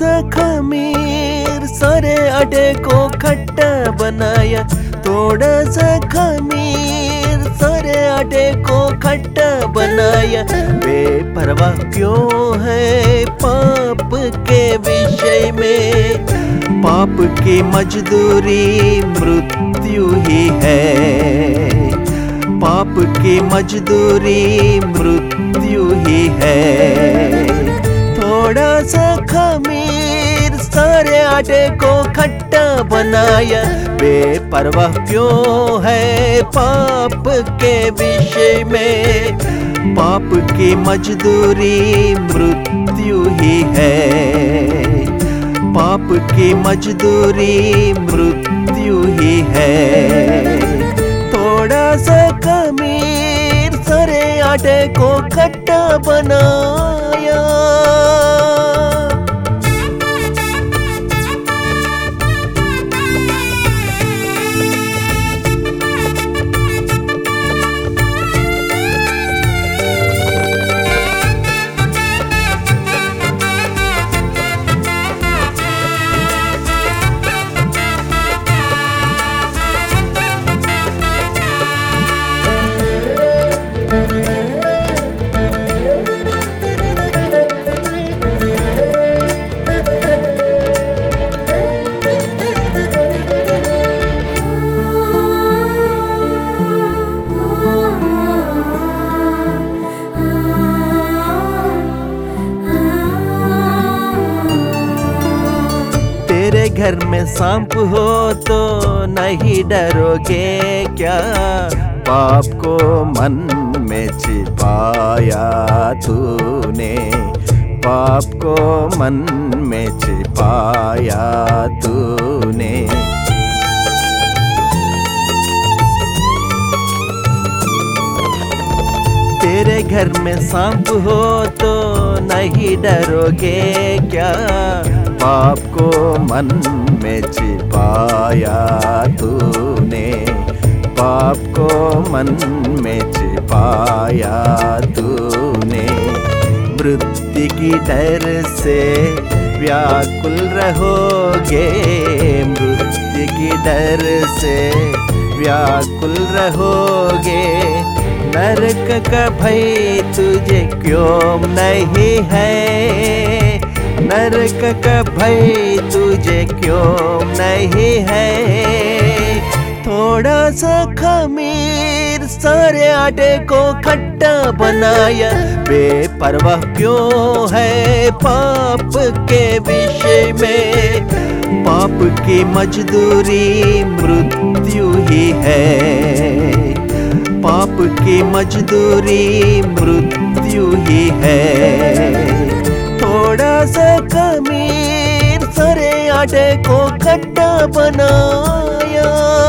सा खमीर सारे आटे को खट्टा बनाया, थोड़ा सा खमीर सारे आटे को खट्टा बनाया। बेपरवाह क्यों है पाप के विषय में, पाप की मजदूरी मृत्यु ही है, पाप की मजदूरी मृत्यु ही है। थोड़ा सा खमीर सारे आटे को खट्टा बनाया, बेपरवाह क्यों है पाप के विषय में, पाप की मजदूरी मृत्यु ही है, पाप की मजदूरी मृत्यु ही है। थोड़ा सा खमीर सारे आटे को खट्टा बनाया। तेरे घर में सांप हो तो नहीं डरोगे क्या, पाप को मन में छिपाया तूने, पाप को मन में छिपाया तूने। तेरे घर में सांप हो तो नहीं डरोगे क्या, पाप को मन में छिपाया तूने, पाप को मन में छिपाया तूने। मृत्यु की डर से व्याकुल रहोगे, मृत्यु की डर से व्याकुल रहोगे। नरक का भय तुझे क्यों नहीं है, नरक का भय तुझे क्यों नहीं है। थोड़ा सा खमीर सारे आटे को खट्टा बनाया, बेपरवाह क्यों है पाप के विषय में, पाप की मजदूरी मृत्यु ही है, पाप की मजदूरी मृत्यु ही है। थोड़ा सा खमीर सारे आटे को खट्टा बनाया।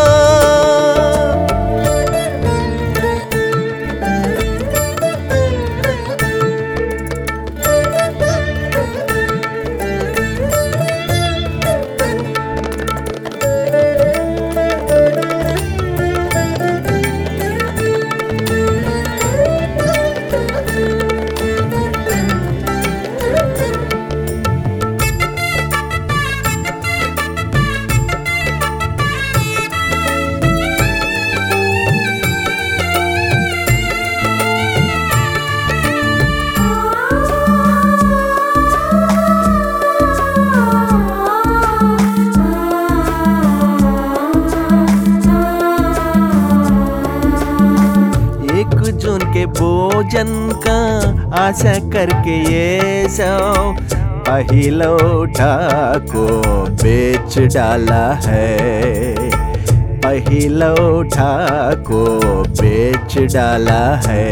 जून के भोजन का आशा करके ये सब पहिलौठा को बेच डाला है, पहिलौठा को बेच डाला है।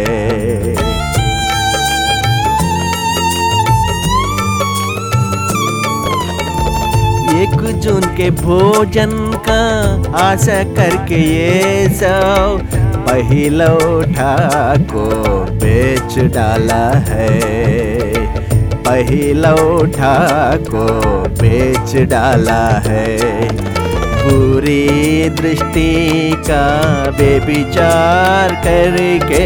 1 जून के भोजन का आशा करके ये सब पहिलौठा को बेच डाला है, पहिलौठा को बेच डाला है। बुरी दृष्टि का बेविचार करके,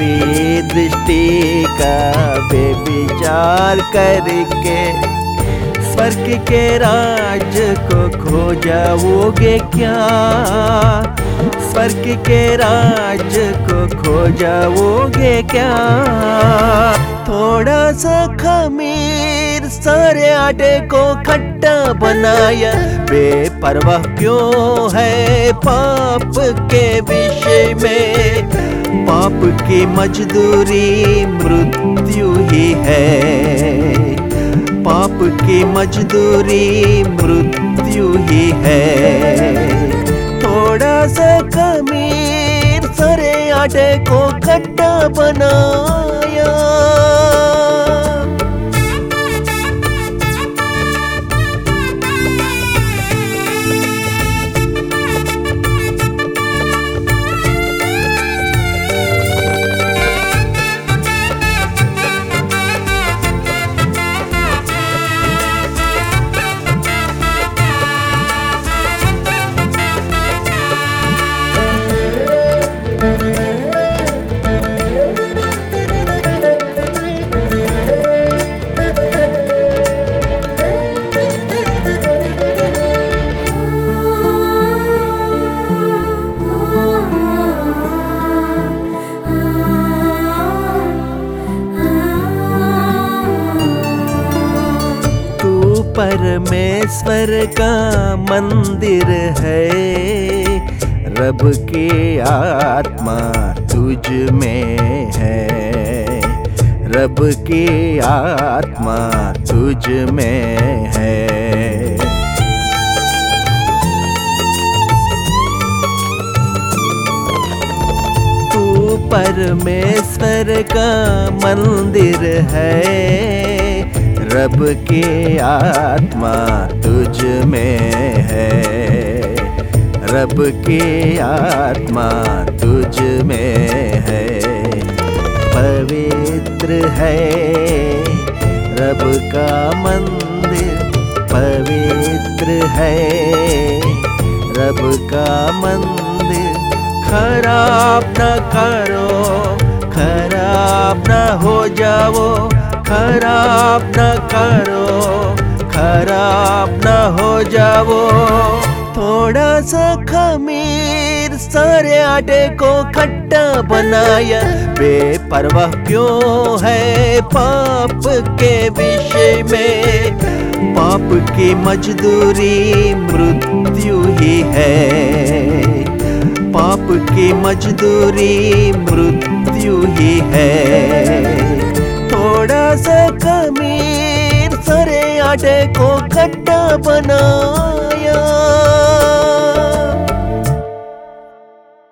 बुरी दृष्टि का बेविचार करके स्वर्ग के राज को खो जाओगे क्या? स्वर्ग के राज को खो जाओगे क्या? थोड़ा सा खमीर सारे आटे को खट्टा बनाया, बेपरवाह क्यों है पाप के विषय में? पाप की मजदूरी मृत्यु ही है, पाप की मजदूरी मृत्यु ही है। थोड़ा सा खमीर सारे आटे को खट्टा बनाया। परमेश्वर का मंदिर है, रब की आत्मा तुझ में है, रब की आत्मा तुझ में है। तू परमेश्वर का मंदिर है, रब की आत्मा तुझ में है, रब की आत्मा तुझ में है। पवित्र है रब का मंदिर, पवित्र है रब का मंदिर। खराब न करो, खराब न हो जाओ, खराब न करो, खराब न हो जाओ। थोड़ा सा खमीर सारे आटे को खट्टा बनाया, बेपरवाह क्यों है पाप के विषय में? पाप की मजदूरी मृत्यु ही है, पाप की मजदूरी मृत्यु ही है। थोड़ा सा खमीर सारे आटे को खट्टा बनाया।